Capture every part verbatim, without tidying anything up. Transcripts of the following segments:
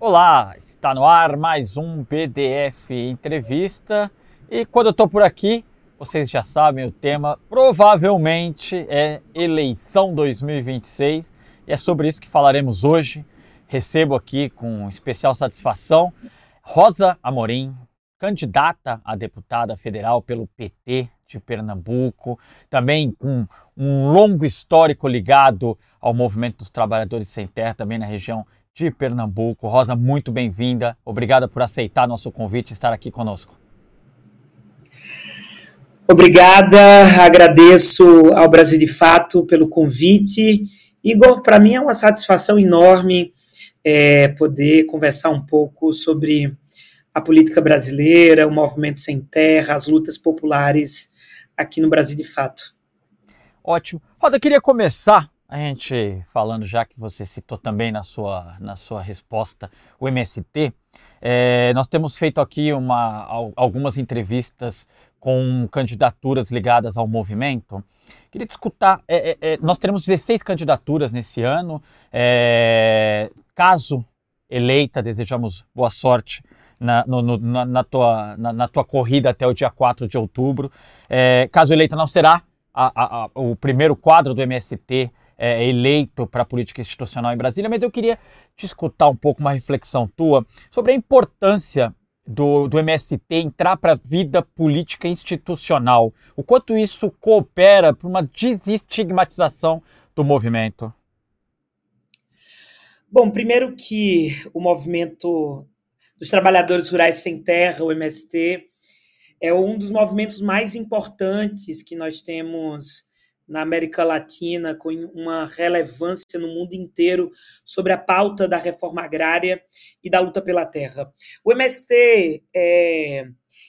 Olá, está no ar mais um B D F Entrevista e quando eu estou por aqui, vocês já sabem o tema, provavelmente é eleição dois mil e vinte e seis e é sobre isso que falaremos hoje. Recebo aqui com especial satisfação Rosa Amorim, candidata a deputada federal pelo P T de Pernambuco, também com um longo histórico ligado ao movimento dos trabalhadores sem terra, também na região de Pernambuco. Rosa, muito bem-vinda. Obrigada por aceitar nosso convite e estar aqui conosco. Obrigada, agradeço ao Brasil de Fato pelo convite. Igor, para mim é uma satisfação enorme é, poder conversar um pouco sobre a política brasileira, o movimento sem terra, as lutas populares aqui no Brasil de Fato. Ótimo. Rosa, eu queria começar a gente falando, já que você citou também na sua, na sua resposta o M S T, é, nós temos feito aqui uma, algumas entrevistas com candidaturas ligadas ao movimento. Queria te escutar, é, é, nós teremos dezesseis candidaturas nesse ano, é, caso eleita, desejamos boa sorte na, no, no, na, na, tua, na, na tua corrida até o dia quatro de outubro, é, caso eleita não será a, a, a, o primeiro quadro do M S T É, eleito para a política institucional em Brasília, mas eu queria te escutar um pouco, uma reflexão tua sobre a importância do, do M S T entrar para a vida política institucional, o quanto isso coopera para uma desestigmatização do movimento. Bom, primeiro que o movimento dos trabalhadores rurais sem terra, o M S T, é um dos movimentos mais importantes que nós temos na América Latina, com uma relevância no mundo inteiro sobre a pauta da reforma agrária e da luta pela terra. O M S T é,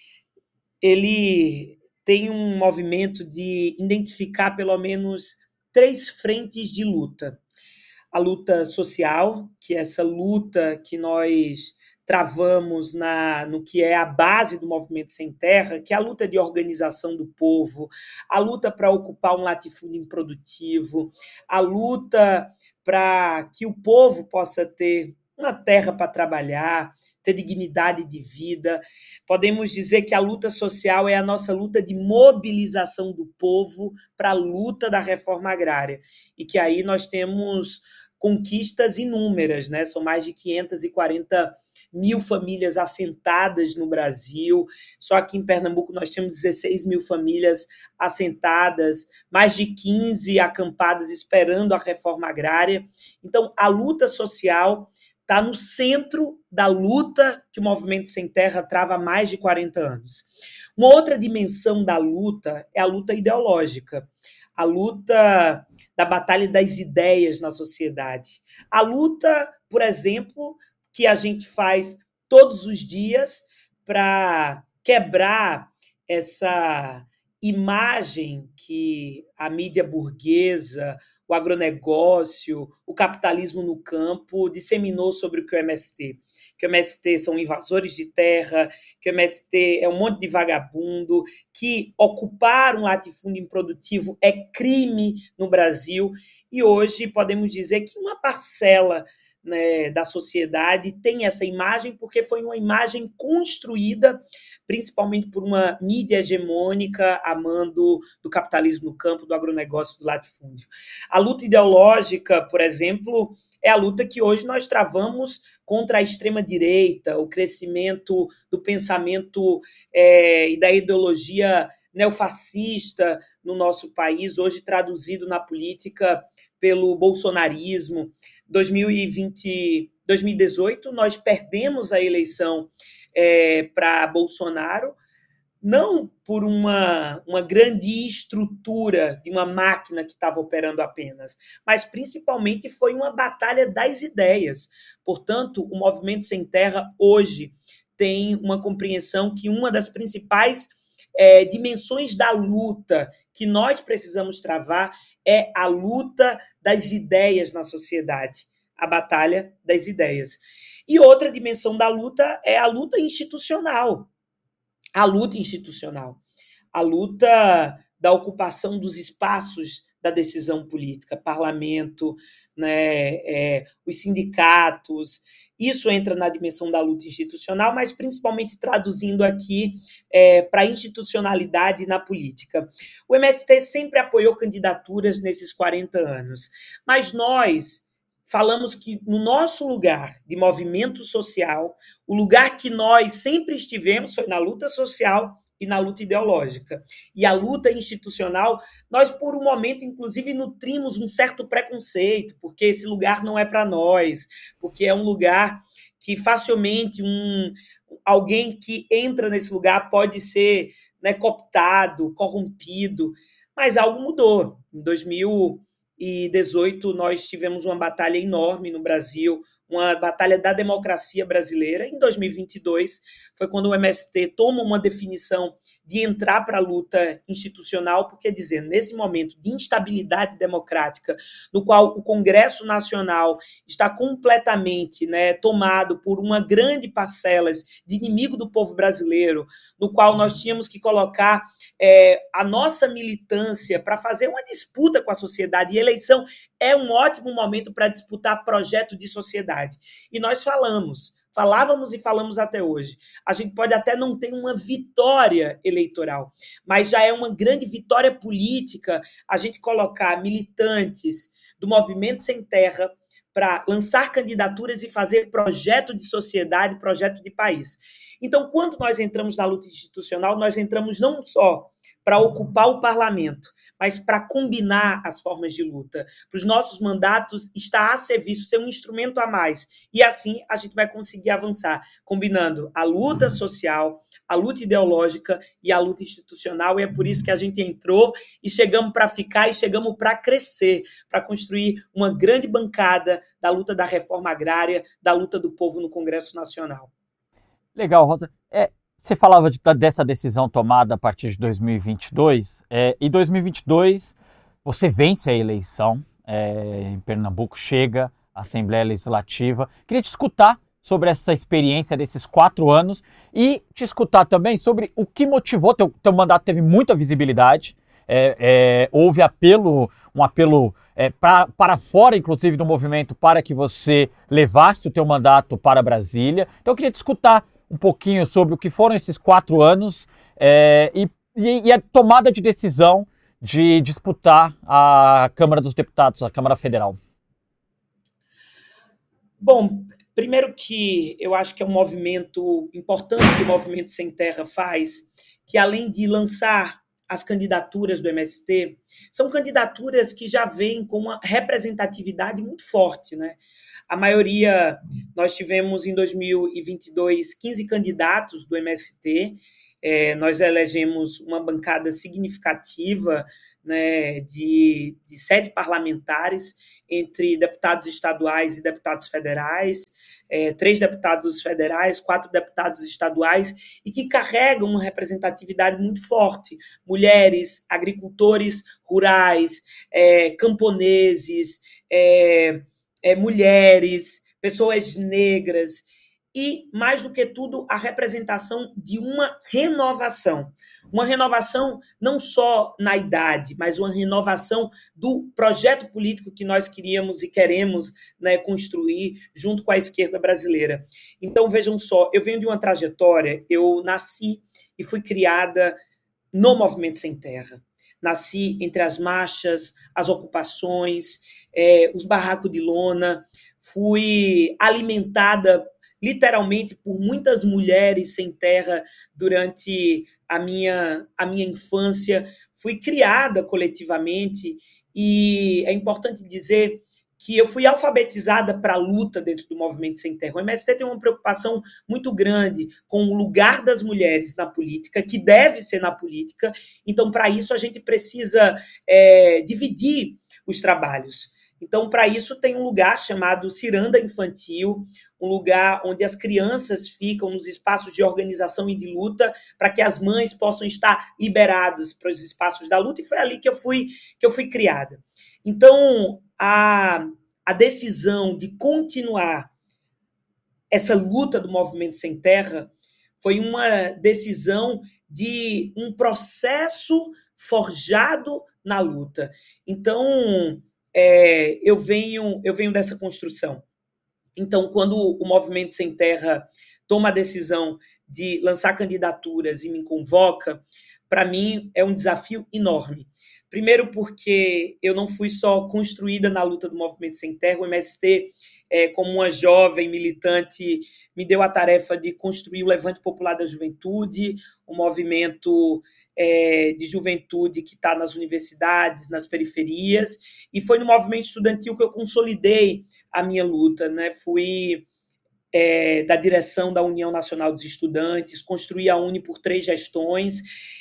ele tem um movimento de identificar pelo menos três frentes de luta. A luta social, que é essa luta que nós travamos na, no que é a base do movimento sem terra, que é a luta de organização do povo, a luta para ocupar um latifúndio improdutivo, a luta para que o povo possa ter uma terra para trabalhar, ter dignidade de vida. Podemos dizer que a luta social é a nossa luta de mobilização do povo para a luta da reforma agrária, e que aí nós temos conquistas inúmeras, né? São mais de quinhentas e quarenta mil famílias assentadas no Brasil. Só aqui em Pernambuco nós temos dezesseis mil famílias assentadas, mais de quinze acampadas esperando a reforma agrária. Então, a luta social está no centro da luta que o Movimento Sem Terra trava há mais de quarenta anos. Uma outra dimensão da luta é a luta ideológica, a luta da batalha das ideias na sociedade. A luta, por exemplo, que a gente faz todos os dias para quebrar essa imagem que a mídia burguesa, o agronegócio, o capitalismo no campo disseminou sobre o que é o M S T. Que o M S T são invasores de terra, que o M S T é um monte de vagabundo, que ocupar um latifúndio improdutivo é crime no Brasil. E hoje podemos dizer que uma parcela, né, da sociedade tem essa imagem porque foi uma imagem construída principalmente por uma mídia hegemônica amando do capitalismo no campo, do agronegócio, do latifúndio. A luta ideológica, por exemplo, é a luta que hoje nós travamos contra a extrema-direita, o crescimento do pensamento é, e da ideologia neofascista no nosso país, hoje traduzido na política pelo bolsonarismo. dois mil e vinte, dois mil e dezoito, nós perdemos a eleição é, para Bolsonaro, não por uma, uma grande estrutura de uma máquina que estava operando apenas, mas principalmente foi uma batalha das ideias. Portanto, o Movimento Sem Terra hoje tem uma compreensão que uma das principais é, dimensões da luta que nós precisamos travar é a luta das ideias na sociedade, a batalha das ideias. E outra dimensão da luta é a luta institucional, a luta institucional, a luta da ocupação dos espaços da decisão política, parlamento, né, é, os sindicatos Isso entra na dimensão da luta institucional, mas principalmente traduzindo aqui é, para a institucionalidade na política. O M S T sempre apoiou candidaturas nesses quarenta anos, mas nós falamos que no nosso lugar de movimento social, o lugar que nós sempre estivemos foi na luta social e na luta ideológica. E a luta institucional, nós por um momento, inclusive, nutrimos um certo preconceito, porque esse lugar não é para nós, porque é um lugar que facilmente um, alguém que entra nesse lugar pode ser, né, cooptado, corrompido, mas algo mudou. Em dois mil e dezoito, nós tivemos uma batalha enorme no Brasil, uma batalha da democracia brasileira. Em dois mil e vinte e dois, foi quando o M S T toma uma definição de entrar para a luta institucional, porque dizer, nesse momento de instabilidade democrática, no qual o Congresso Nacional está completamente, né, tomado por uma grande parcela de inimigo do povo brasileiro, no qual nós tínhamos que colocar é, a nossa militância para fazer uma disputa com a sociedade, e eleição é um ótimo momento para disputar projeto de sociedade. E nós falamos, falávamos e falamos até hoje. A gente pode até não ter uma vitória eleitoral, mas já é uma grande vitória política a gente colocar militantes do Movimento Sem Terra para lançar candidaturas e fazer projeto de sociedade, projeto de país. Então, quando nós entramos na luta institucional, nós entramos não só para ocupar o parlamento, mas para combinar as formas de luta, para os nossos mandatos estar a serviço, ser um instrumento a mais. E assim a gente vai conseguir avançar, combinando a luta social, a luta ideológica e a luta institucional, e é por isso que a gente entrou e chegamos para ficar e chegamos para crescer, para construir uma grande bancada da luta da reforma agrária, da luta do povo no Congresso Nacional. Legal, Rosa. É, você falava de, dessa decisão tomada a partir de dois mil e vinte e dois, é, e dois mil e vinte e dois você vence a eleição é, em Pernambuco, chega à Assembleia Legislativa. Queria te escutar sobre essa experiência desses quatro anos e te escutar também sobre o que motivou, teu, teu mandato teve muita visibilidade, é, é, houve apelo, um apelo é, pra, para fora, inclusive, do movimento, para que você levasse o teu mandato para Brasília. Então eu queria te escutar um pouquinho sobre o que foram esses quatro anos é, e, e, e a tomada de decisão de disputar a Câmara dos Deputados, a Câmara Federal. Bom, primeiro que eu acho que é um movimento importante que o Movimento Sem Terra faz, que além de lançar as candidaturas do M S T, são candidaturas que já vêm com uma representatividade muito forte, né? A maioria, nós tivemos em dois mil e vinte e dois quinze candidatos do M S T, é, nós elegemos uma bancada significativa, né, de, de sete parlamentares, entre deputados estaduais e deputados federais, é, três deputados federais, quatro deputados estaduais, e que carregam uma representatividade muito forte. Mulheres, agricultores rurais, é, camponeses, é, É, mulheres, pessoas negras e, mais do que tudo, a representação de uma renovação. Uma renovação não só na idade, mas uma renovação do projeto político que nós queríamos e queremos, né, construir junto com a esquerda brasileira. Então, vejam só, eu venho de uma trajetória, eu nasci e fui criada no Movimento Sem Terra. Nasci entre as marchas, as ocupações, é, os barracos de lona, fui alimentada literalmente por muitas mulheres sem terra durante a minha, a minha infância, fui criada coletivamente e é importante dizer que eu fui alfabetizada para a luta dentro do Movimento Sem Terra. O M S T tem uma preocupação muito grande com o lugar das mulheres na política, que deve ser na política. Então, para isso, a gente precisa é, dividir os trabalhos. Então, para isso, tem um lugar chamado Ciranda Infantil, um lugar onde as crianças ficam nos espaços de organização e de luta para que as mães possam estar liberadas para os espaços da luta, e foi ali que eu fui, que eu fui criada. Então, a, a decisão de continuar essa luta do Movimento Sem Terra foi uma decisão de um processo forjado na luta. Então, é, eu, venho, eu venho dessa construção. Então, quando o Movimento Sem Terra toma a decisão de lançar candidaturas e me convoca, para mim é um desafio enorme. Primeiro porque eu não fui só construída na luta do Movimento Sem Terra, o M S T, é, como uma jovem militante, me deu a tarefa de construir o Levante Popular da Juventude, um movimento é, de juventude que está nas universidades, nas periferias, e foi no movimento estudantil que eu consolidei a minha luta, né? Fui é, da direção da União Nacional dos Estudantes, construí a Uni por três gestões,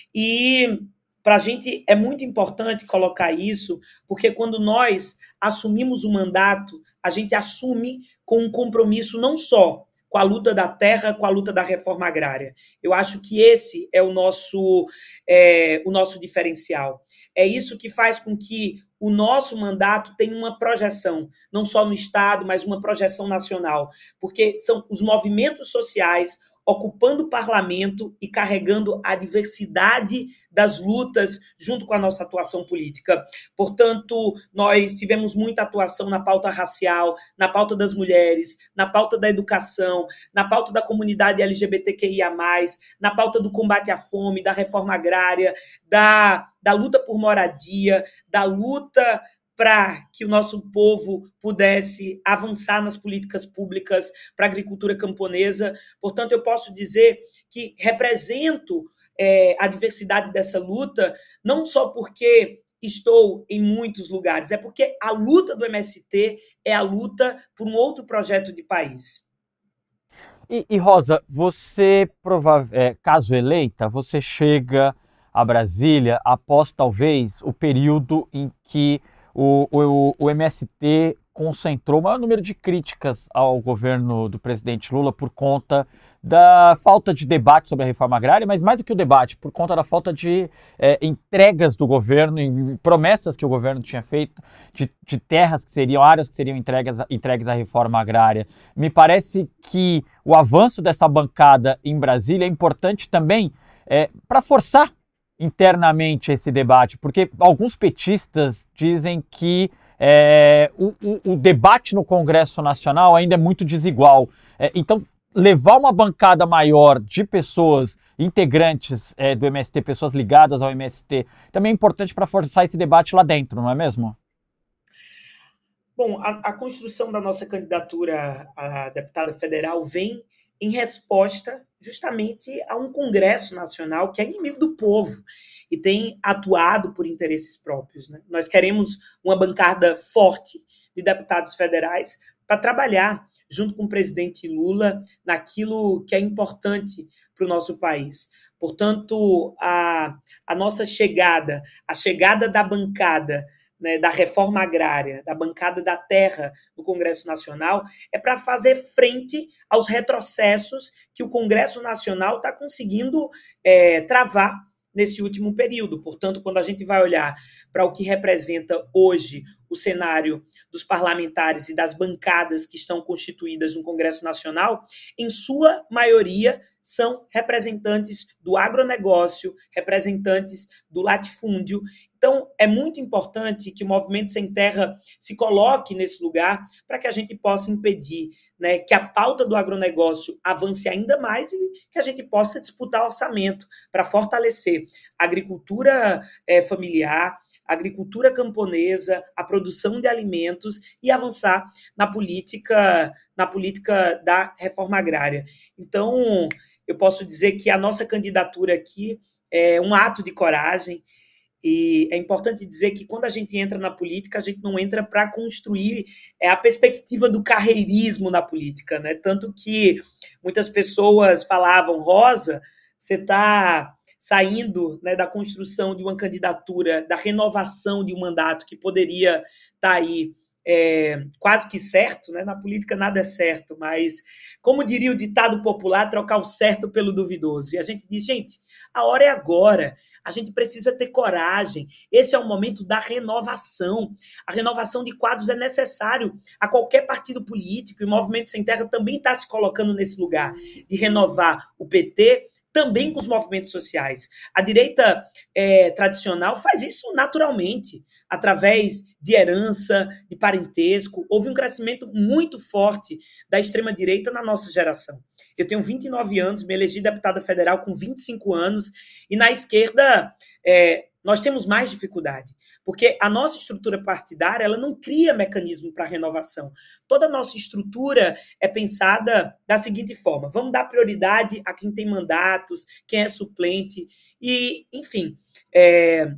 e para a gente é muito importante colocar isso, porque quando nós assumimos o mandato, a gente assume com um compromisso não só com a luta da terra, com a luta da reforma agrária. Eu acho que esse é o nosso, é, o nosso diferencial. É isso que faz com que o nosso mandato tenha uma projeção, não só no Estado, mas uma projeção nacional, porque são os movimentos sociais ocupando o parlamento e carregando a diversidade das lutas junto com a nossa atuação política. Portanto, nós tivemos muita atuação na pauta racial, na pauta das mulheres, na pauta da educação, na pauta da comunidade L G B T Q I A mais, na pauta do combate à fome, da reforma agrária, da, da luta por moradia, da luta para que o nosso povo pudesse avançar nas políticas públicas para a agricultura camponesa. Portanto, eu posso dizer que represento é, a diversidade dessa luta, não só porque estou em muitos lugares, é porque a luta do M S T é a luta por um outro projeto de país. E, e Rosa, você, é, caso eleita, você chega a Brasília após talvez o período em que O, o, o M S T concentrou o maior número de críticas ao governo do presidente Lula por conta da falta de debate sobre a reforma agrária, mas mais do que o debate, por conta da falta de é, entregas do governo, em promessas que o governo tinha feito, de, de terras que seriam, áreas que seriam entregues, entregues à reforma agrária. Me parece que o avanço dessa bancada em Brasília é importante também é, para forçar internamente esse debate, porque alguns petistas dizem que é, o, o, o debate no Congresso Nacional ainda é muito desigual. É, então, levar uma bancada maior de pessoas integrantes é, do M S T, pessoas ligadas ao M S T, também é importante para forçar esse debate lá dentro, não é mesmo? Bom, a, a construção da nossa candidatura a deputada federal vem em resposta justamente a um Congresso Nacional que é inimigo do povo e tem atuado por interesses próprios, né? Nós queremos uma bancada forte de deputados federais para trabalhar junto com o presidente Lula naquilo que é importante para o nosso país. Portanto, a, a nossa chegada, a chegada da bancada, né, da reforma agrária, da bancada da terra no Congresso Nacional, é para fazer frente aos retrocessos que o Congresso Nacional está conseguindo é, travar nesse último período. Portanto, quando a gente vai olhar para o que representa hoje o cenário dos parlamentares e das bancadas que estão constituídas no Congresso Nacional, em sua maioria são representantes do agronegócio, representantes do latifúndio. Então, é muito importante que o Movimento Sem Terra se coloque nesse lugar para que a gente possa impedir, né, que a pauta do agronegócio avance ainda mais e que a gente possa disputar orçamento para fortalecer a agricultura é, familiar, a agricultura camponesa, a produção de alimentos e avançar na política, na política da reforma agrária. Então, eu posso dizer que a nossa candidatura aqui é um ato de coragem. E é importante dizer que quando a gente entra na política, a gente não entra para construir é, a perspectiva do carreirismo na política, né? Tanto que muitas pessoas falavam, Rosa, você está saindo, né, da construção de uma candidatura, da renovação de um mandato que poderia estar tá aí é, quase que certo, né? Na política nada é certo, mas, como diria o ditado popular, trocar o certo pelo duvidoso. E a gente diz, gente, a hora é agora. A gente precisa ter coragem. Esse é o momento da renovação. A renovação de quadros é necessário a qualquer partido político, e o Movimento Sem Terra também está se colocando nesse lugar de renovar o P T, também com os movimentos sociais. A direita é, tradicional faz isso naturalmente. através de herança, de parentesco. Houve um crescimento muito forte da extrema-direita na nossa geração. Eu tenho vinte e nove anos, me elegi deputada federal com vinte e cinco anos, e na esquerda é, nós temos mais dificuldade, porque a nossa estrutura partidária ela não cria mecanismo para renovação. Toda a nossa estrutura é pensada da seguinte forma: vamos dar prioridade a quem tem mandatos, quem é suplente, e, enfim, é,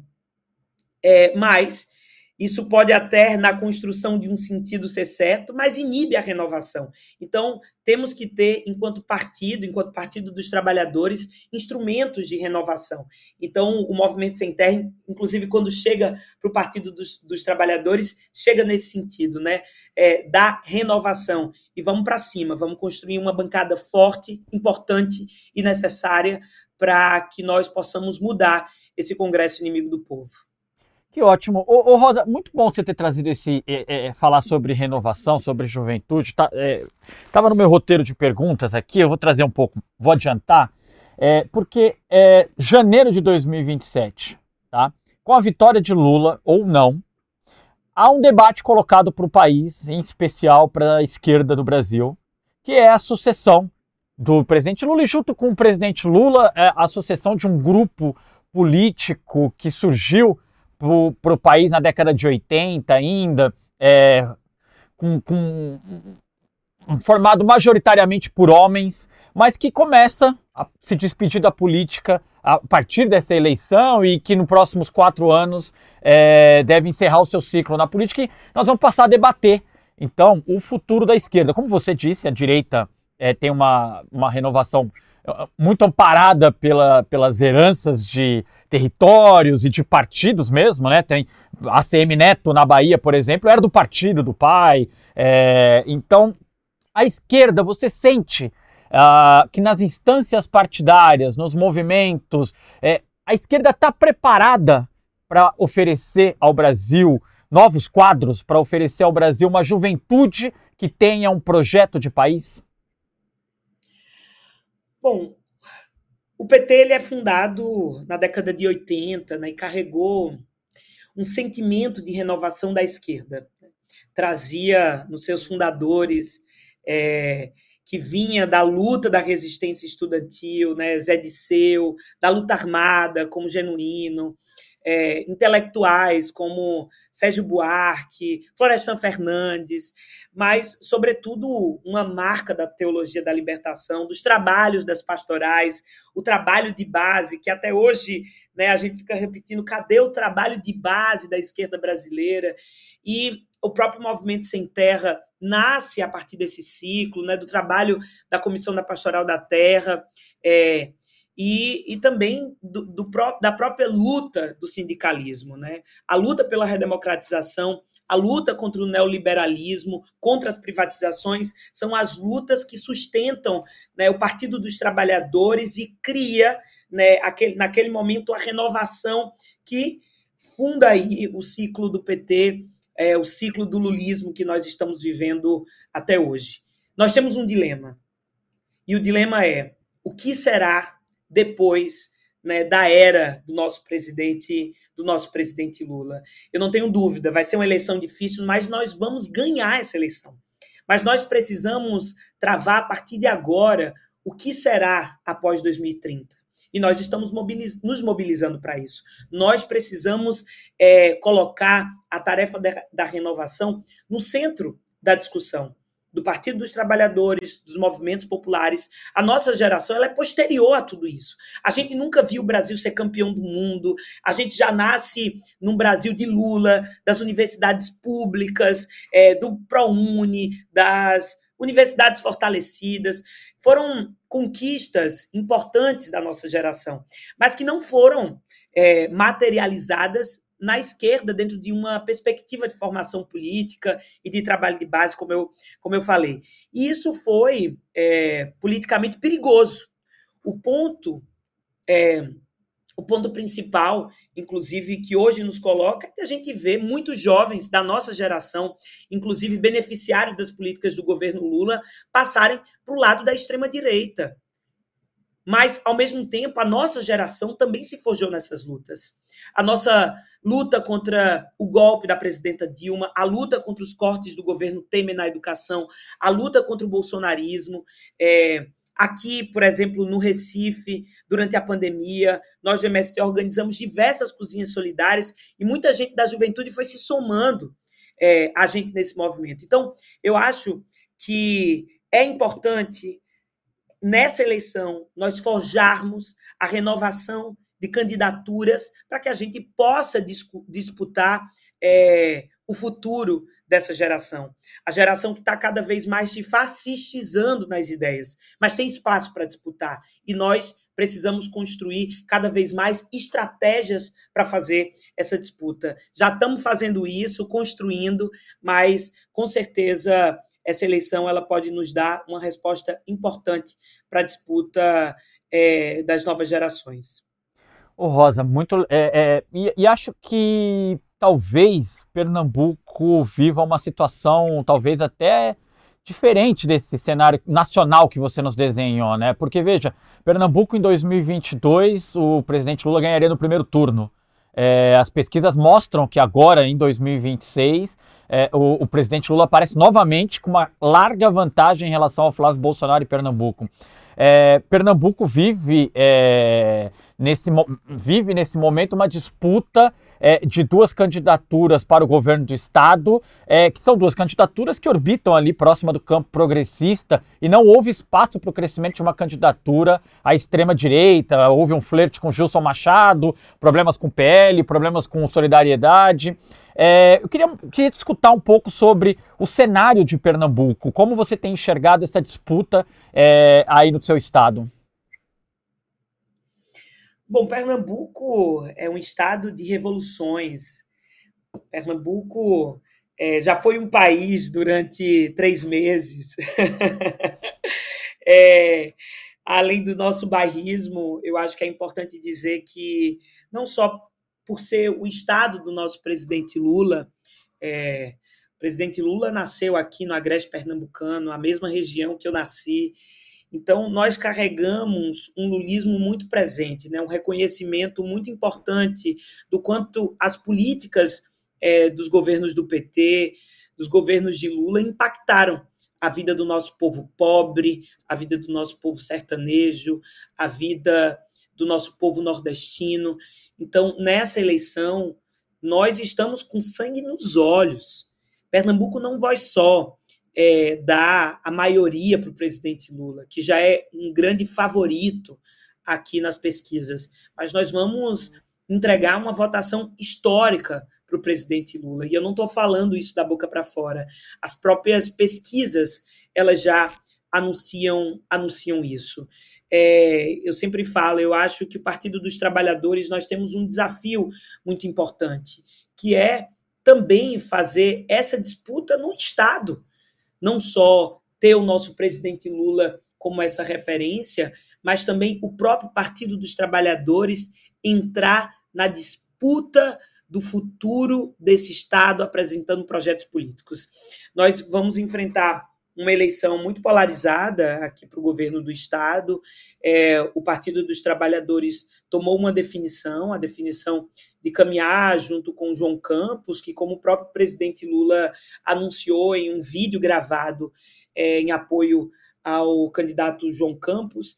é, mas isso pode até, na construção de um sentido, ser certo, mas inibe a renovação. Então, temos que ter, enquanto partido, enquanto Partido dos Trabalhadores, instrumentos de renovação. Então, o Movimento Sem Terra, inclusive, quando chega para o Partido dos, dos Trabalhadores, chega nesse sentido, né? É, da renovação. E vamos para cima, vamos construir uma bancada forte, importante e necessária para que nós possamos mudar esse Congresso inimigo do povo. Que ótimo. Ô, ô Rosa, muito bom você ter trazido esse, é, é, falar sobre renovação, sobre juventude. Tá, é, tava no meu roteiro de perguntas aqui, eu vou trazer um pouco, vou adiantar, é, porque é janeiro de dois mil e vinte e sete, tá? Com a vitória de Lula, ou não, há um debate colocado para o país, em especial para a esquerda do Brasil, que é a sucessão do presidente Lula, e junto com o presidente Lula, é a sucessão de um grupo político que surgiu para o país na década de oitenta ainda, é, com, com, formado majoritariamente por homens, mas que começa a se despedir da política a partir dessa eleição e que nos próximos quatro anos é, deve encerrar o seu ciclo na política, e nós vamos passar a debater, então, o futuro da esquerda. Como você disse, a direita é, tem uma, uma renovação muito amparada pela, pelas heranças de territórios e de partidos mesmo, né? Tem a A C M Neto na Bahia, por exemplo, era do partido do pai. É, então, a esquerda, você sente uh, que nas instâncias partidárias, nos movimentos, é, a esquerda está preparada para oferecer ao Brasil novos quadros, para oferecer ao Brasil uma juventude que tenha um projeto de país? Bom, o P T ele é fundado na década de oitenta, né, e carregou um sentimento de renovação da esquerda. Trazia nos seus fundadores, é, que vinha da luta da resistência estudantil, né, Zé Disseu, da luta armada, como Genuíno, é, intelectuais como Sérgio Buarque, Florestan Fernandes, mas, sobretudo, uma marca da teologia da libertação, dos trabalhos das pastorais, o trabalho de base, que até hoje, né, a gente fica repetindo, cadê o trabalho de base da esquerda brasileira? E o próprio Movimento Sem Terra nasce a partir desse ciclo, né, do trabalho da Comissão da Pastoral da Terra, é, E, e também do, do, da própria luta do sindicalismo, né? A luta pela redemocratização, a luta contra o neoliberalismo, contra as privatizações, são as lutas que sustentam, né, o Partido dos Trabalhadores e cria, né, aquele, naquele momento a renovação que funda aí o ciclo do P T, é, o ciclo do lulismo que nós estamos vivendo até hoje. Nós temos um dilema, e o dilema é: o que será depois, né, da era do nosso presidente, do nosso presidente Lula? Eu não tenho dúvida, vai ser uma eleição difícil, mas nós vamos ganhar essa eleição. Mas nós precisamos travar a partir de agora o que será após dois mil e trinta. E nós estamos mobiliz- nos mobilizando para isso. Nós precisamos é, colocar a tarefa da, da renovação no centro da discussão do Partido dos Trabalhadores, dos movimentos populares. A nossa geração ela é posterior a tudo isso. A gente nunca viu o Brasil ser campeão do mundo, a gente já nasce num Brasil de Lula, das universidades públicas, é, do ProUni, das universidades fortalecidas. Foram conquistas importantes da nossa geração, mas que não foram é, materializadas na esquerda, dentro de uma perspectiva de formação política e de trabalho de base, como eu, como eu falei. E isso foi é, politicamente perigoso. O ponto, é, o ponto principal, inclusive, que hoje nos coloca, é que a gente vê muitos jovens da nossa geração, inclusive beneficiários das políticas do governo Lula, passarem para o lado da extrema-direita. mas, ao mesmo tempo, a nossa geração também se forjou nessas lutas. A nossa luta contra o golpe da presidenta Dilma, a luta contra os cortes do governo Temer na educação, a luta contra o bolsonarismo. É, aqui, por exemplo, no Recife, durante a pandemia, nós do M S T organizamos diversas cozinhas solidárias e muita gente da juventude foi se somando é, a gente nesse movimento. Então, eu acho que é importante, nessa eleição, nós forjarmos a renovação de candidaturas para que a gente possa discu- disputar é, o futuro dessa geração. A geração que está cada vez mais se fascistizando nas ideias, mas tem espaço para disputar. E nós precisamos construir cada vez mais estratégias para fazer essa disputa. Já estamos fazendo isso, construindo, mas, com certeza, essa eleição ela pode nos dar uma resposta importante para a disputa é, das novas gerações. Ô Rosa, muito. É, é, e, e acho que talvez Pernambuco viva uma situação talvez até diferente desse cenário nacional que você nos desenhou, né? Porque, veja, Pernambuco em dois mil e vinte e dois, o presidente Lula ganharia no primeiro turno. É, as pesquisas mostram que agora, em dois mil e vinte e seis, é, o, o presidente Lula aparece novamente com uma larga vantagem em relação ao Flávio Bolsonaro em Pernambuco. É, Pernambuco vive, é, nesse, vive nesse momento uma disputa é, de duas candidaturas para o governo do estado, é, que são duas candidaturas que orbitam ali próxima do campo progressista, e não houve espaço para o crescimento de uma candidatura à extrema-direita. Houve um flerte com Gilson Machado, problemas com o P L, problemas com Solidariedade. É, eu queria, queria escutar um pouco sobre o cenário de Pernambuco, como você tem enxergado essa disputa é, aí no seu estado. Bom, Pernambuco é um estado de revoluções. Pernambuco é, já foi um país durante três meses. é, além do nosso bairrismo, eu acho que é importante dizer que não só por ser o estado do nosso presidente Lula, é, o presidente Lula nasceu aqui no Agreste Pernambucano, a mesma região que eu nasci. Então, nós carregamos um lulismo muito presente, né? Um reconhecimento muito importante do quanto as políticas é, dos governos do P T, dos governos de Lula, impactaram a vida do nosso povo pobre, a vida do nosso povo sertanejo, a vida do nosso povo nordestino. Então, nessa eleição, nós estamos com sangue nos olhos. Pernambuco não vai só é, dar a maioria para o presidente Lula, que já é um grande favorito aqui nas pesquisas, mas nós vamos entregar uma votação histórica para o presidente Lula. E eu não estou falando isso da boca para fora. As próprias pesquisas, elas já anunciam, anunciam isso. É, eu sempre falo, eu acho que o Partido dos Trabalhadores, nós temos um desafio muito importante, que é também fazer essa disputa no Estado. Não só ter o nosso presidente Lula como essa referência, mas também o próprio Partido dos Trabalhadores entrar na disputa do futuro desse Estado, apresentando projetos políticos. Nós vamos enfrentar uma eleição muito polarizada aqui para o governo do Estado. É, o Partido dos Trabalhadores tomou uma definição, a definição de caminhar junto com o João Campos, que, como o próprio presidente Lula anunciou em um vídeo gravado é, em apoio ao candidato João Campos,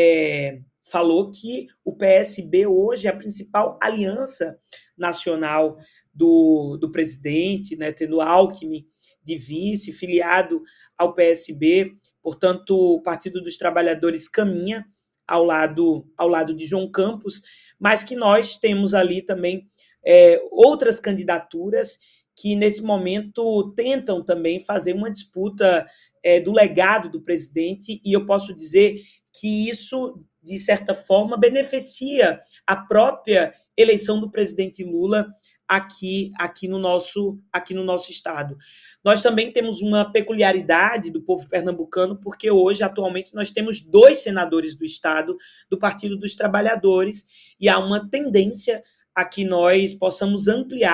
é, falou que o P S B hoje é a principal aliança nacional do, do presidente, né, tendo Alckmin de vice, filiado ao P S B, portanto, o Partido dos Trabalhadores caminha ao lado, ao lado de João Campos, mas que nós temos ali também é, outras candidaturas que, nesse momento, tentam também fazer uma disputa é, do legado do presidente, e eu posso dizer que isso, de certa forma, beneficia a própria eleição do presidente Lula aqui, aqui, no nosso, aqui no nosso estado. Nós também temos uma peculiaridade do povo pernambucano, porque hoje, atualmente, nós temos dois senadores do estado do Partido dos Trabalhadores, e há uma tendência a que nós possamos ampliar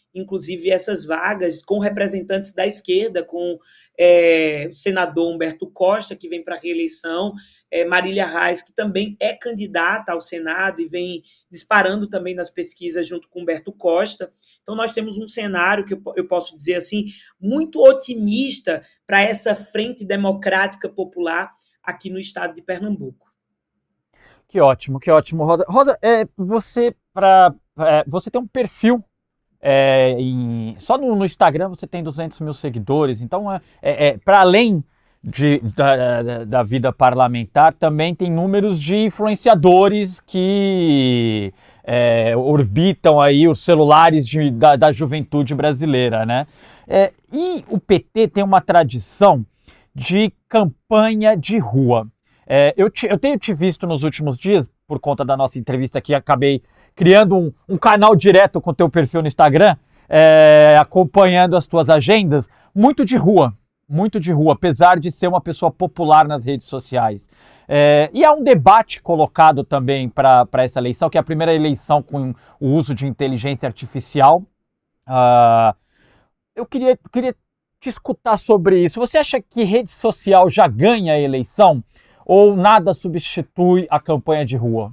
inclusive, essas vagas com representantes da esquerda, com é, o senador Humberto Costa, que vem para a reeleição, é, Marília Reis, que também é candidata ao Senado e vem disparando também nas pesquisas junto com Humberto Costa. Então, nós temos um cenário que eu, eu posso dizer assim, muito otimista para essa frente democrática popular aqui no estado de Pernambuco. Que ótimo, que ótimo, Rosa. Rosa, é, você, pra, é, você tem um perfil, é, em, só no, no Instagram você tem duzentos mil seguidores, então é, é, é, para além de, da, da vida parlamentar, também tem números de influenciadores que é, orbitam aí os celulares de, da, da juventude brasileira, né? É, e o P T tem uma tradição de campanha de rua. É, eu, te, eu tenho te visto nos últimos dias, por conta da nossa entrevista aqui, acabei criando um, um canal direto com o teu perfil no Instagram, é, acompanhando as tuas agendas, muito de rua, muito de rua, apesar de ser uma pessoa popular nas redes sociais. É, e há um debate colocado também para essa eleição, que é a primeira eleição com o uso de inteligência artificial. Uh, eu queria, queria te escutar sobre isso. Você acha que rede social já ganha a eleição? Ou nada substitui a campanha de rua?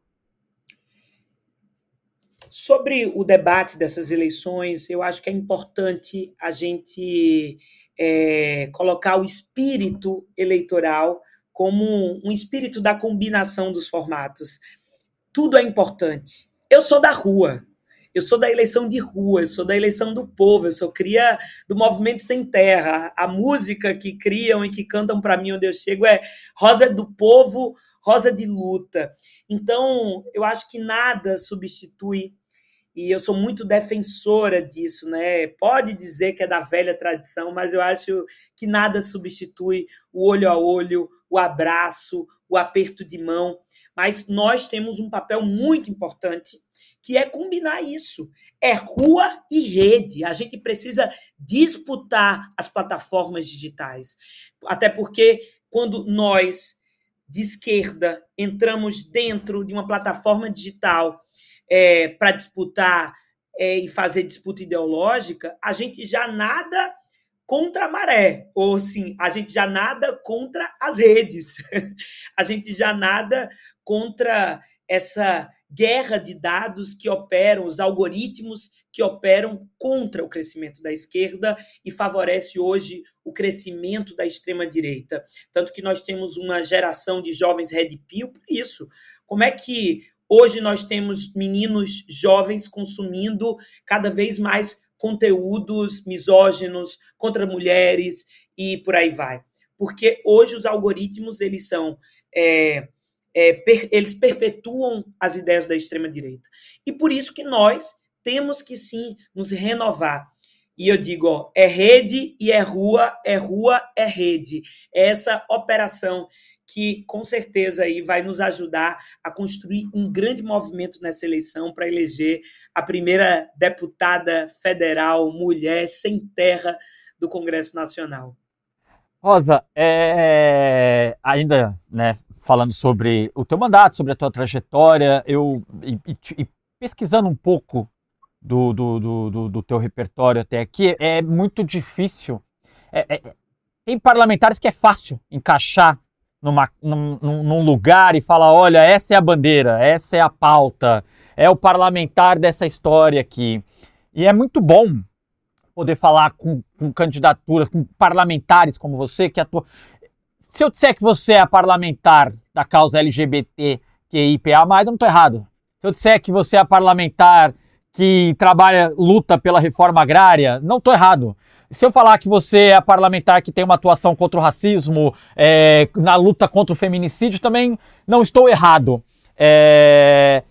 Sobre o debate dessas eleições, eu acho que é importante a gente é, colocar o espírito eleitoral como um espírito da combinação dos formatos. Tudo é importante. Eu sou da rua, eu sou da eleição de rua, eu sou da eleição do povo, eu sou cria do Movimento Sem Terra. A música que criam e que cantam para mim onde eu chego é Rosa do Povo, Rosa de Luta. Então, eu acho que nada substitui, e eu sou muito defensora disso, né? Pode dizer que é da velha tradição, mas eu acho que nada substitui o olho a olho, o abraço, o aperto de mão. Mas nós temos um papel muito importante, que é combinar isso. É rua e rede. A gente precisa disputar as plataformas digitais. Até porque quando nós, de esquerda, entramos dentro de uma plataforma digital é, para disputar é, e fazer disputa ideológica, a gente já nada contra a maré, ou sim, a gente já nada contra as redes. A gente já nada contra essa guerra de dados que operam, os algoritmos que operam contra o crescimento da esquerda e favorece hoje o crescimento da extrema-direita. Tanto que nós temos uma geração de jovens red pill por isso. Como é que hoje nós temos meninos jovens consumindo cada vez mais conteúdos misóginos contra mulheres e por aí vai? Porque hoje os algoritmos, eles são... É, É, per, eles perpetuam as ideias da extrema-direita. E por isso que nós temos que, sim, nos renovar. E eu digo, ó, é rede e é rua, é rua, é rede. É essa operação que, com certeza, aí vai nos ajudar a construir um grande movimento nessa eleição para eleger a primeira deputada federal mulher sem terra do Congresso Nacional. Rosa, é, ainda, né, falando sobre o teu mandato, sobre a tua trajetória, eu e, e, e pesquisando um pouco do, do, do, do teu repertório até aqui, é muito difícil. É, é, tem parlamentares que é fácil encaixar numa, num, num lugar e falar, olha, essa é a bandeira, essa é a pauta, é o parlamentar dessa história aqui. E é muito bom poder falar com, com candidaturas, com parlamentares como você, que atua... Se eu disser que você é parlamentar da causa L G B T Q I P A mais, eu não estou errado. Se eu disser que você é parlamentar que trabalha, luta pela reforma agrária, não estou errado. Se eu falar que você é parlamentar que tem uma atuação contra o racismo, é, na luta contra o feminicídio, também não estou errado. É...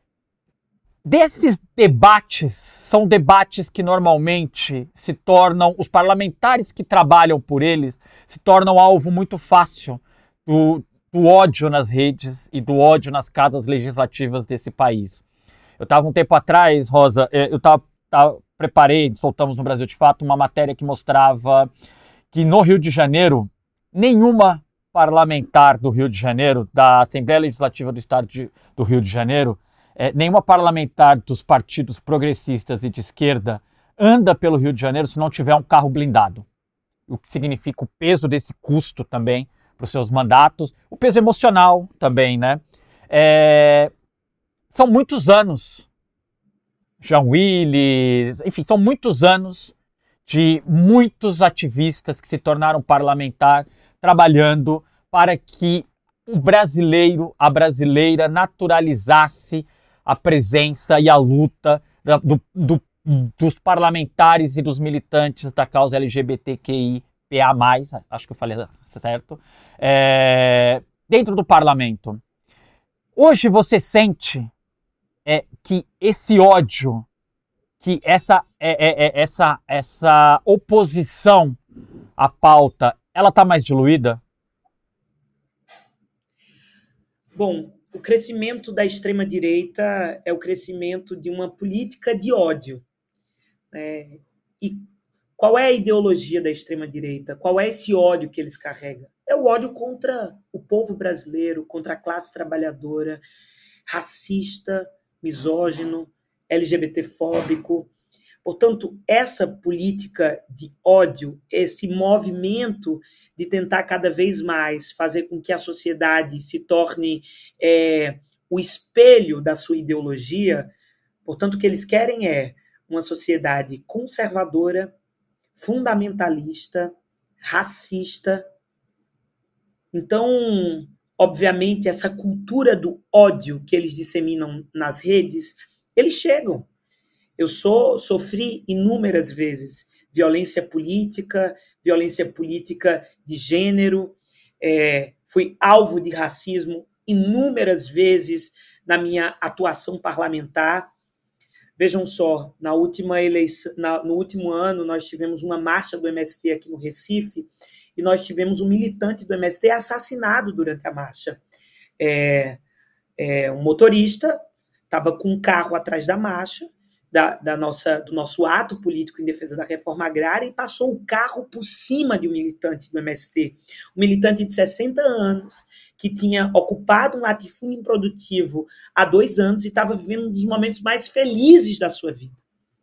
Desses debates, são debates que normalmente se tornam, os parlamentares que trabalham por eles, se tornam alvo muito fácil do, do ódio nas redes e do ódio nas casas legislativas desse país. Eu estava um tempo atrás, Rosa, eu tava, tava, preparei, soltamos no Brasil de Fato, uma matéria que mostrava que no Rio de Janeiro, nenhuma parlamentar do Rio de Janeiro, da Assembleia Legislativa do Estado de, do Rio de Janeiro, É, nenhuma parlamentar dos partidos progressistas e de esquerda anda pelo Rio de Janeiro se não tiver um carro blindado. O que significa o peso desse custo também para os seus mandatos, o peso emocional também, né? É... São muitos anos, Jean Willis, enfim, são muitos anos de muitos ativistas que se tornaram parlamentar trabalhando para que o brasileiro, a brasileira naturalizasse a presença e a luta do, do, dos parlamentares e dos militantes da causa L G B T Q I P A mais, acho que eu falei certo, é, dentro do parlamento. Hoje você sente é, que esse ódio, que essa, é, é, é, essa, essa oposição à pauta, ela está mais diluída? Bom, o crescimento da extrema-direita é o crescimento de uma política de ódio. É, e qual é a ideologia da extrema-direita? Qual é esse ódio que eles carregam? É o ódio contra o povo brasileiro, contra a classe trabalhadora, racista, misógino, LGBTfóbico. Portanto, essa política de ódio, esse movimento de tentar cada vez mais fazer com que a sociedade se torne é, o espelho da sua ideologia, portanto, o que eles querem é uma sociedade conservadora, fundamentalista, racista. Então, obviamente, essa cultura do ódio que eles disseminam nas redes, eles chegam. Eu sou, sofri inúmeras vezes violência política, violência política de gênero, é, fui alvo de racismo inúmeras vezes na minha atuação parlamentar. Vejam só, na última eleição, na, no último ano, nós tivemos uma marcha do M S T aqui no Recife e nós tivemos um militante do M S T assassinado durante a marcha. É, é, um motorista estava com um carro atrás da marcha, Da, da nossa, do nosso ato político em defesa da reforma agrária e passou o carro por cima de um militante do M S T. Um militante de sessenta anos que tinha ocupado um latifúndio improdutivo há dois anos e estava vivendo um dos momentos mais felizes da sua vida.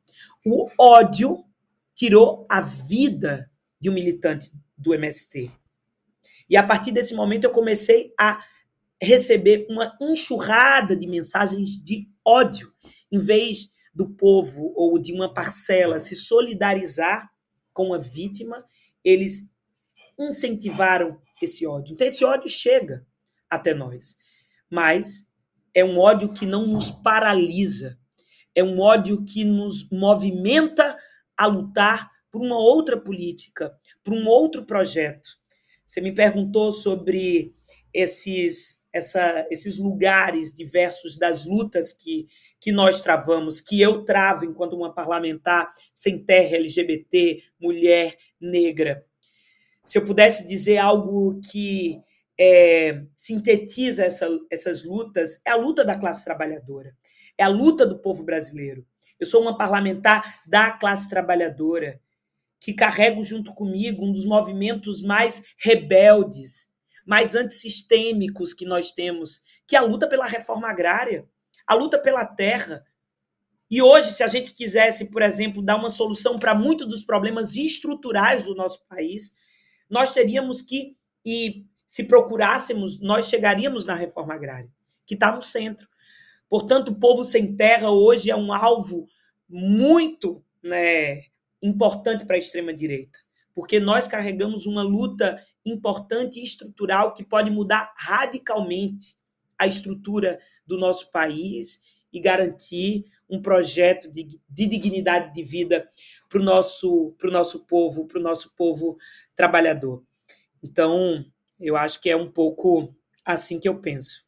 O ódio tirou a vida de um militante do M S T. E a partir desse momento eu comecei a receber uma enxurrada de mensagens de ódio, em vez do povo ou de uma parcela se solidarizar com a vítima, eles incentivaram esse ódio. Então, esse ódio chega até nós, mas é um ódio que não nos paralisa, é um ódio que nos movimenta a lutar por uma outra política, por um outro projeto. Você me perguntou sobre esses, essa, esses lugares diversos das lutas que que nós travamos, que eu travo enquanto uma parlamentar sem terra, L G B T, mulher, negra. Se eu pudesse dizer algo que é, sintetiza essa, essas lutas, é a luta da classe trabalhadora, é a luta do povo brasileiro. Eu sou uma parlamentar da classe trabalhadora, que carrego junto comigo um dos movimentos mais rebeldes, mais antissistêmicos que nós temos, que é a luta pela reforma agrária, a luta pela terra. E hoje, se a gente quisesse, por exemplo, dar uma solução para muitos dos problemas estruturais do nosso país, nós teríamos que, e se procurássemos, nós chegaríamos na reforma agrária, que está no centro. Portanto, o povo sem terra hoje é um alvo muito, né, importante para a extrema-direita, porque nós carregamos uma luta importante e estrutural que pode mudar radicalmente a estrutura do nosso país e garantir um projeto de, de dignidade de vida para o nosso, pro nosso povo, para o nosso povo trabalhador. Então, eu acho que é um pouco assim que eu penso.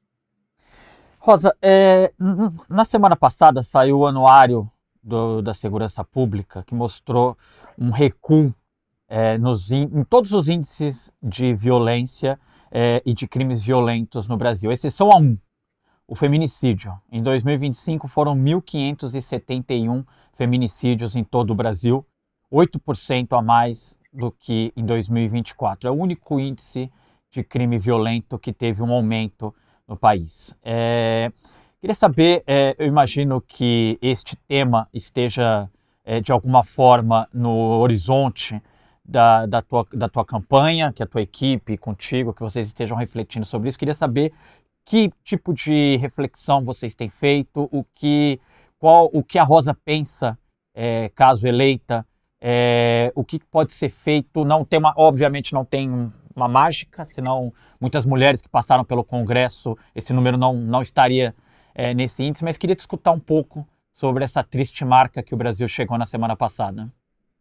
Rosa, é, na semana passada saiu o anuário do, da Segurança Pública, que mostrou um recuo é, nos, em todos os índices de violência É, e de crimes violentos no Brasil, exceção a um, o feminicídio. Em dois mil e vinte e cinco foram mil quinhentos e setenta e um feminicídios em todo o Brasil, oito por cento a mais do que em dois mil e vinte e quatro. É o único índice de crime violento que teve um aumento no país. É, queria saber, é, eu imagino que este tema esteja é, de alguma forma, no horizonte da, da, tua, da tua campanha, que a tua equipe contigo, que vocês estejam refletindo sobre isso. Queria saber que tipo de reflexão vocês têm feito, o que, qual, o que a Rosa pensa, é, caso eleita, é, o que pode ser feito. Não tem uma, obviamente não tem uma mágica, senão muitas mulheres que passaram pelo Congresso, esse número não, não estaria é, nesse índice, mas queria te escutar um pouco sobre essa triste marca que o Brasil chegou na semana passada.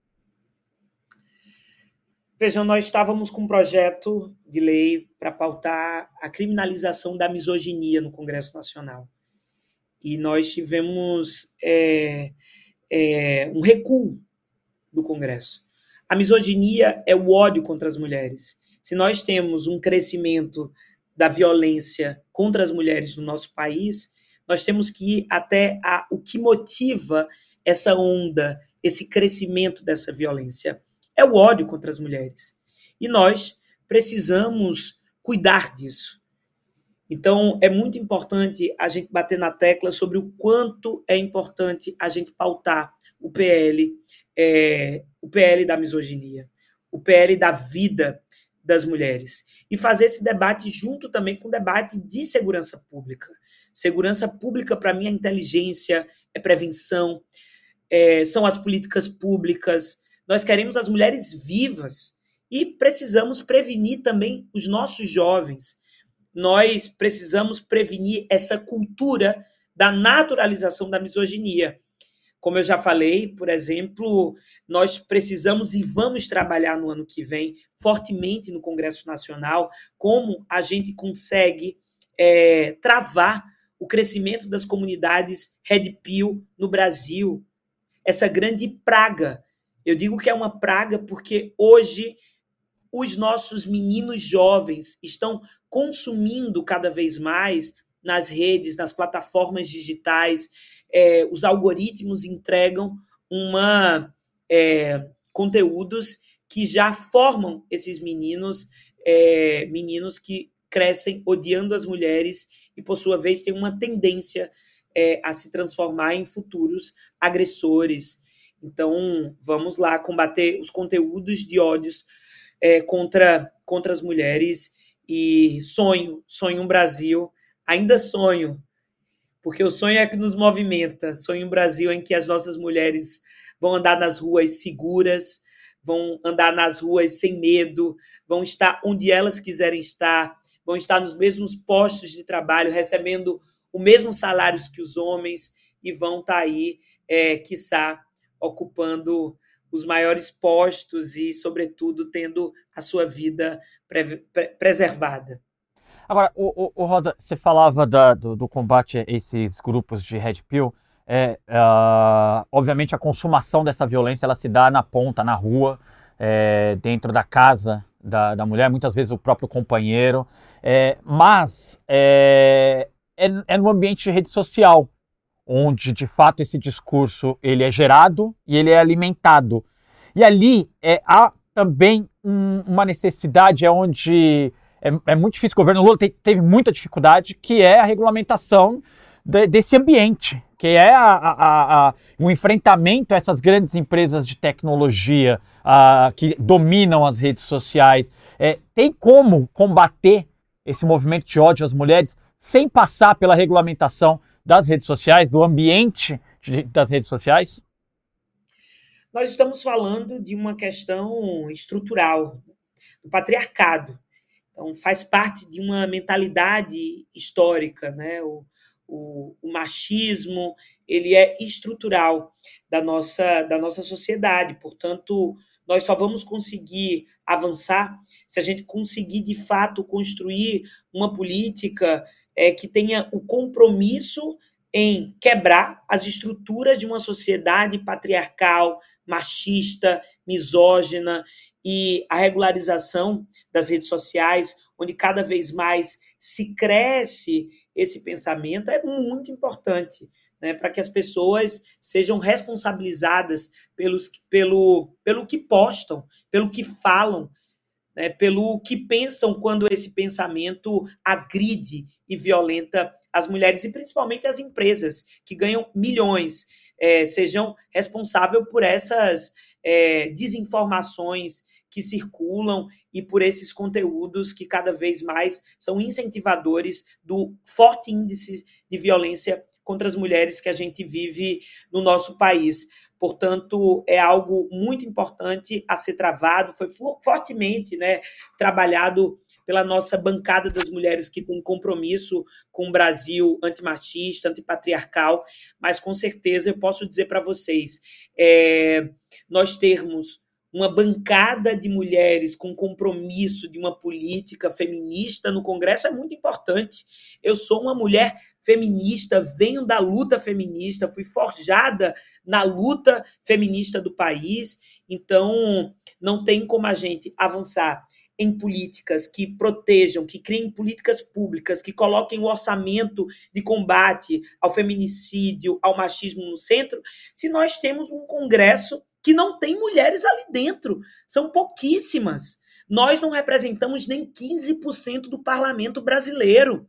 Vejam, nós estávamos com um projeto de lei para pautar a criminalização da misoginia no Congresso Nacional. E nós tivemos é, é, um recuo do Congresso. A misoginia é o ódio contra as mulheres. Se nós temos um crescimento da violência contra as mulheres no nosso país, nós temos que ir até a, o que motiva essa onda, esse crescimento dessa violência. É o ódio contra as mulheres. E nós precisamos cuidar disso. Então, é muito importante a gente bater na tecla sobre o quanto é importante a gente pautar o P L, é, o P L da misoginia, o P L da vida das mulheres. E fazer esse debate junto também com o debate de segurança pública. Segurança pública, para mim, é inteligência, é prevenção, é, são as políticas públicas. Nós queremos as mulheres vivas e precisamos prevenir também os nossos jovens. Nós precisamos prevenir essa cultura da naturalização da misoginia. Como eu já falei, por exemplo, nós precisamos e vamos trabalhar no ano que vem fortemente no Congresso Nacional como a gente consegue é, travar o crescimento das comunidades Red Pill no Brasil. Essa grande praga. Eu digo que é uma praga porque hoje os nossos meninos jovens estão consumindo cada vez mais nas redes, nas plataformas digitais. É, os algoritmos entregam uma, é, conteúdos que já formam esses meninos, é, meninos que crescem odiando as mulheres e, por sua vez, têm uma tendência é, a se transformar em futuros agressores. Então, vamos lá combater os conteúdos de ódios é, contra, contra as mulheres e sonho, sonho um Brasil, ainda sonho, porque o sonho é que nos movimenta, sonho um Brasil em que as nossas mulheres vão andar nas ruas seguras, vão andar nas ruas sem medo, vão estar onde elas quiserem estar, vão estar nos mesmos postos de trabalho, recebendo o mesmo salário que os homens e vão estar aí, é, quiçá, ocupando os maiores postos e, sobretudo, tendo a sua vida pre- pre- preservada. Agora, o, o, o Rosa, você falava da, do, do combate a esses grupos de Red Pill. É, uh, obviamente, a consumação dessa violência ela se dá na ponta, na rua, é, dentro da casa da, da mulher, muitas vezes o próprio companheiro. É, mas é, é, é no ambiente de rede social, onde, de fato, esse discurso ele é gerado e ele é alimentado. E ali é, há também um, uma necessidade é onde é, é muito difícil. O governo Lula te, teve muita dificuldade, que é a regulamentação de, desse ambiente, que é a, a, a, o enfrentamento a essas grandes empresas de tecnologia a, que dominam as redes sociais. É, tem como combater esse movimento de ódio às mulheres sem passar pela regulamentação das redes sociais, do ambiente de, das redes sociais? Nós estamos falando de uma questão estrutural, do patriarcado. Então, faz parte de uma mentalidade histórica, né? O, o, o machismo, ele é estrutural da nossa, da nossa sociedade. Portanto, nós só vamos conseguir avançar se a gente conseguir, de fato, construir uma política é, que tenha o compromisso em quebrar as estruturas de uma sociedade patriarcal, machista, misógina, e a regularização das redes sociais, onde cada vez mais se cresce esse pensamento, é muito importante, né, para que as pessoas sejam responsabilizadas pelos, pelo, pelo que postam, pelo que falam, né, pelo que pensam quando esse pensamento agride e violenta as mulheres, e principalmente as empresas, que ganham milhões é, sejam responsáveis por essas é, desinformações que circulam e por esses conteúdos que cada vez mais são incentivadores do forte índice de violência contra as mulheres que a gente vive no nosso país. Portanto, é algo muito importante a ser travado, foi fortemente, né, trabalhado pela nossa bancada das mulheres que tem compromisso com um Brasil antimachista, antipatriarcal, mas com certeza eu posso dizer para vocês, é, nós termos uma bancada de mulheres com compromisso de uma política feminista no Congresso é muito importante. Eu sou uma mulher feminista, venho da luta feminista, fui forjada na luta feminista do país, então não tem como a gente avançar em políticas que protejam, que criem políticas públicas, que coloquem o orçamento de combate ao feminicídio, ao machismo no centro, se nós temos um Congresso que não tem mulheres ali dentro. São pouquíssimas. Nós não representamos nem quinze por cento do parlamento brasileiro.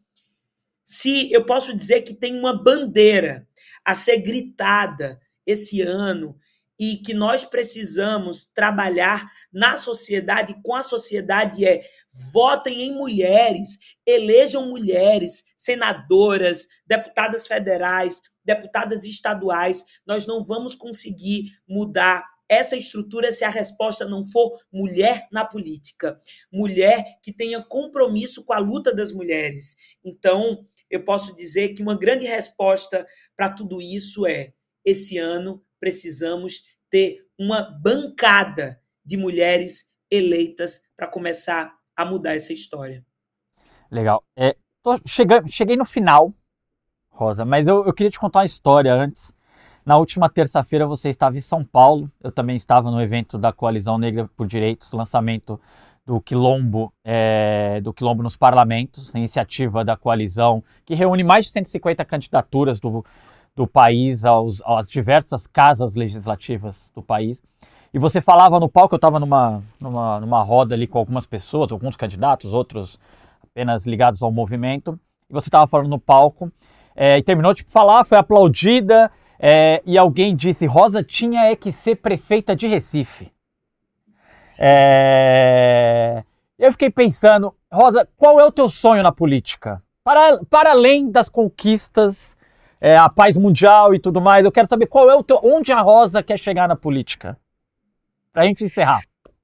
Se eu posso dizer que tem uma bandeira a ser gritada esse ano e que nós precisamos trabalhar na sociedade, com a sociedade, é votem em mulheres, elejam mulheres, senadoras, deputadas federais, deputadas estaduais. Nós não vamos conseguir mudar essa estrutura se a resposta não for mulher na política, mulher que tenha compromisso com a luta das mulheres. Então, eu posso dizer que uma grande resposta para tudo isso é, esse ano precisamos ter uma bancada de mulheres eleitas para começar a mudar essa história. Legal. É, tô chegando, cheguei no final, Rosa, mas eu, eu queria te contar uma história antes. Na última terça-feira você estava em São Paulo, eu também estava no evento da Coalizão Negra por Direitos, lançamento do Quilombo, é, do Quilombo nos Parlamentos, iniciativa da coalizão, que reúne mais de cento e cinquenta candidaturas do, do país aos, às diversas casas legislativas do país. E você falava no palco, eu estava numa, numa, numa roda ali com algumas pessoas, alguns candidatos, outros apenas ligados ao movimento, e você estava falando no palco, é, e terminou de falar, foi aplaudida, é, e alguém disse, Rosa tinha é que ser prefeita de Recife. É... Eu fiquei pensando, Rosa, qual é o teu sonho na política? Para, para além das conquistas, é, a paz mundial e tudo mais, eu quero saber qual é o teu, onde a Rosa quer chegar na política? Para a gente encerrar.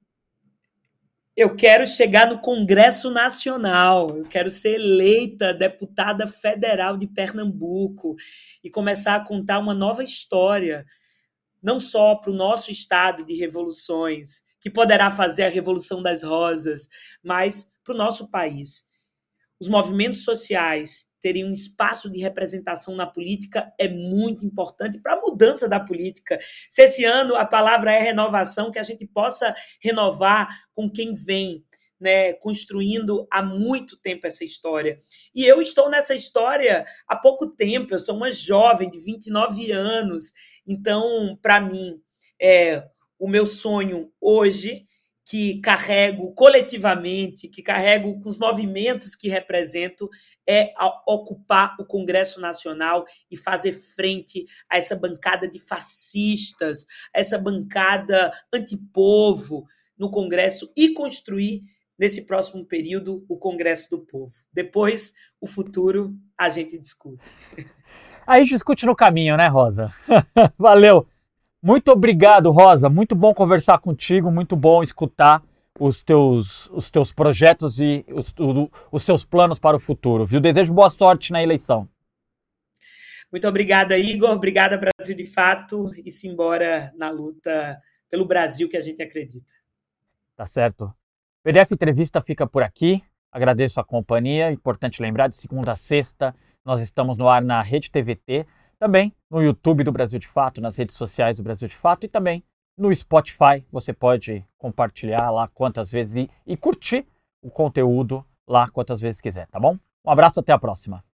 Eu quero chegar no Congresso Nacional, eu quero ser eleita deputada federal de Pernambuco e começar a contar uma nova história, não só para o nosso estado de revoluções, que poderá fazer a Revolução das Rosas, mas para o nosso país. Os movimentos sociais terem um espaço de representação na política é muito importante para a mudança da política. Se esse ano a palavra é renovação, que a gente possa renovar com quem vem, né, construindo há muito tempo essa história. E eu estou nessa história há pouco tempo, eu sou uma jovem de vinte e nove anos, então, para mim, é o meu sonho hoje, que carrego coletivamente, que carrego com os movimentos que represento, é ocupar o Congresso Nacional e fazer frente a essa bancada de fascistas, a essa bancada antipovo no Congresso e construir, nesse próximo período, o Congresso do Povo. Depois, o futuro, a gente discute. A gente discute no caminho, né, Rosa? Valeu! Muito obrigado, Rosa. Muito bom conversar contigo, muito bom escutar os teus, os teus projetos e os, o, os seus planos para o futuro, viu? Desejo boa sorte na eleição. Muito obrigada, Igor. Obrigada, Brasil de Fato. E simbora na luta pelo Brasil que a gente acredita. Tá certo. P D F Entrevista fica por aqui. Agradeço a companhia. Importante lembrar, de segunda a sexta, nós estamos no ar na Rede T V T, também no YouTube do Brasil de Fato, nas redes sociais do Brasil de Fato e também no Spotify. Você pode compartilhar lá quantas vezes e, e curtir o conteúdo lá quantas vezes quiser, tá bom? Um abraço, até a próxima.